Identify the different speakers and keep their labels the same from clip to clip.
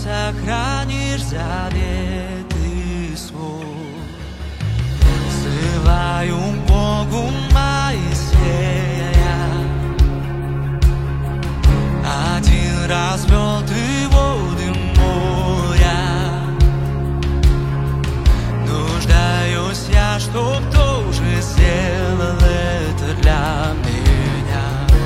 Speaker 1: сохранишь заветы свой. Взываю к Богу Моисея. Один развел ты воды моря. Нуждаюсь я, чтоб тоже сделал это для меня.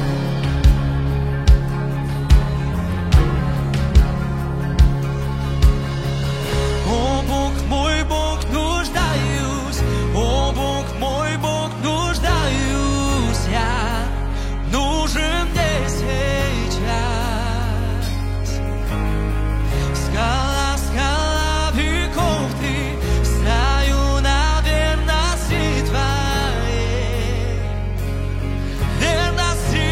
Speaker 1: О, Бог мой, Бог, нуждаюсь. О, Бог мой, Бог, нуждаюсь я. Нужен мне сейчас. Скала, скала веков ты, стою на верности твоей. Верности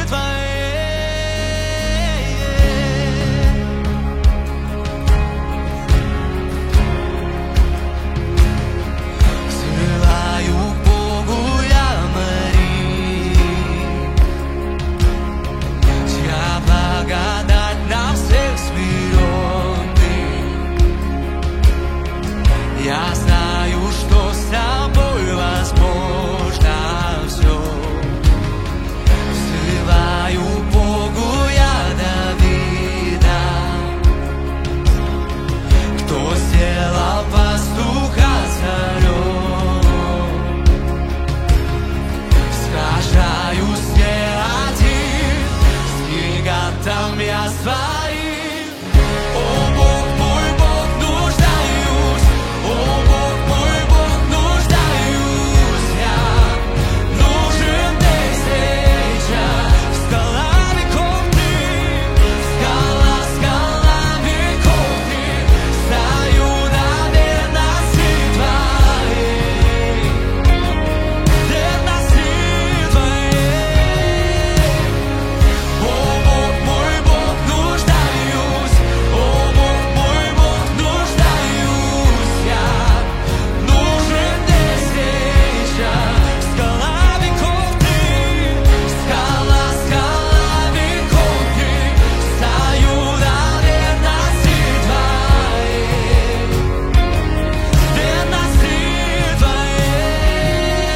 Speaker 1: твоей. Взываю к Богу я, Мария, чья благодать на всех смиренных. Я знаю, что с тобой возможно все. Взываю к Богу я, Давида, кто сделал пастуха царем. Сражаюсь не один с гигантом я своим. О, Бог мой, Бог, нуждаюсь. О, Бог мой, Бог, нуждаюсь я. Нужен мне сейчас. Скала веков ты, скала, скала веков ты, стою на верности твоей. Верности твоей. О, Бог мой, Бог, нуждаюсь. О, Бог мой, Бог, нуждаюсь я. Нужен мне сейчас. Скала веков ты, скала, скала веков ты, стою на верности твоей. Верности твоей.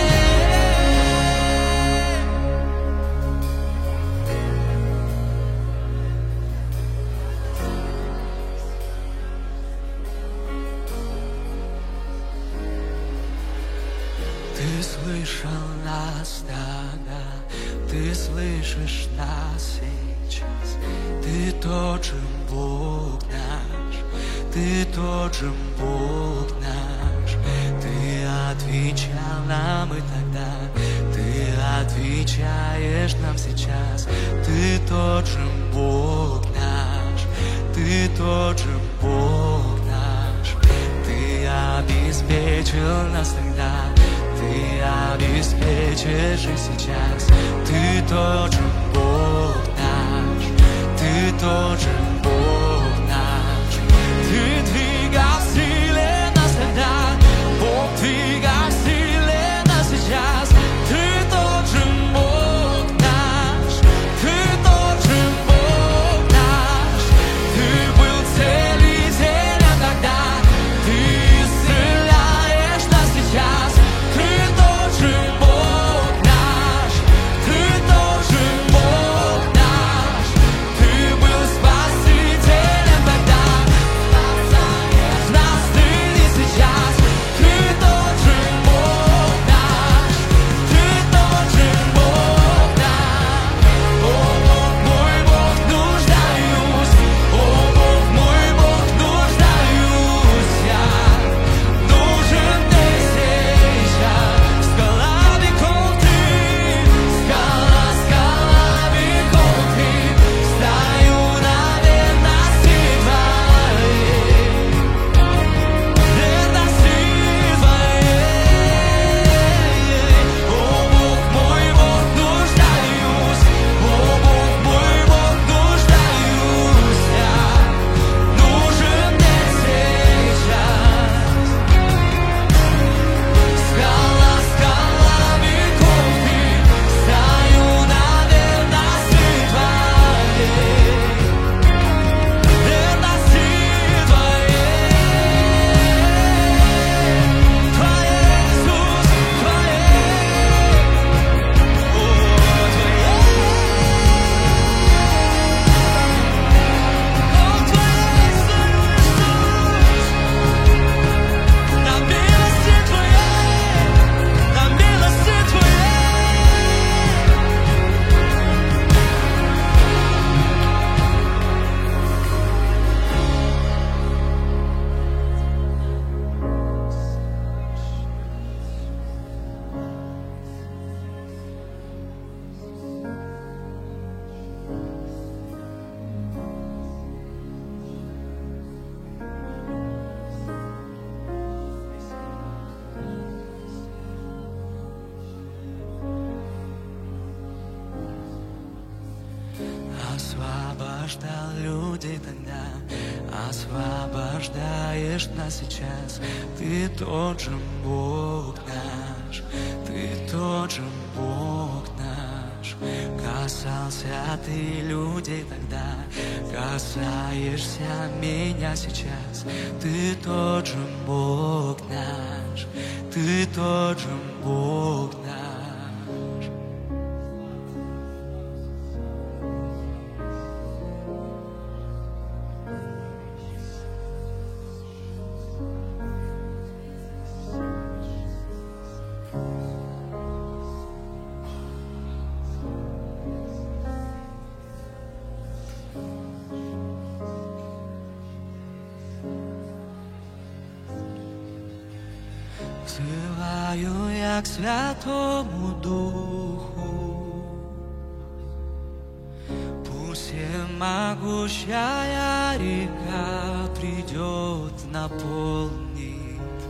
Speaker 1: Ты слышал нас тогда, ты слышишь нас сейчас. Ты тот же Бог наш, ты тот же Бог наш. Ты отвечал нам и тогда, ты отвечаешь нам сейчас. Ты тот же Бог наш, ты тот же Бог наш. Ты обеспечил нас тогда, ты обеспечишь и сейчас. Ты тот же Бог наш, ты тот же Бог наш. Ты двигал в силе нас тогда, Бог двигал в силе нас сейчас. Ты тот же Бог наш, ты тот же Бог наш. Ты был целителем тогда, ты исцеляешь нас сейчас. Ты тот же Бог наш, ты тот же Бог наш. Ты был спасителем. освобождал людей тогда, освобождаешь нас сейчас. Ты тот же Бог наш, ты тот же Бог наш. Касался ты людей тогда, касаешься меня сейчас. Ты тот же Бог наш, ты тот же Бог наш. Взываю я к Святому Духу, пусть всемогущая река придет, наполнит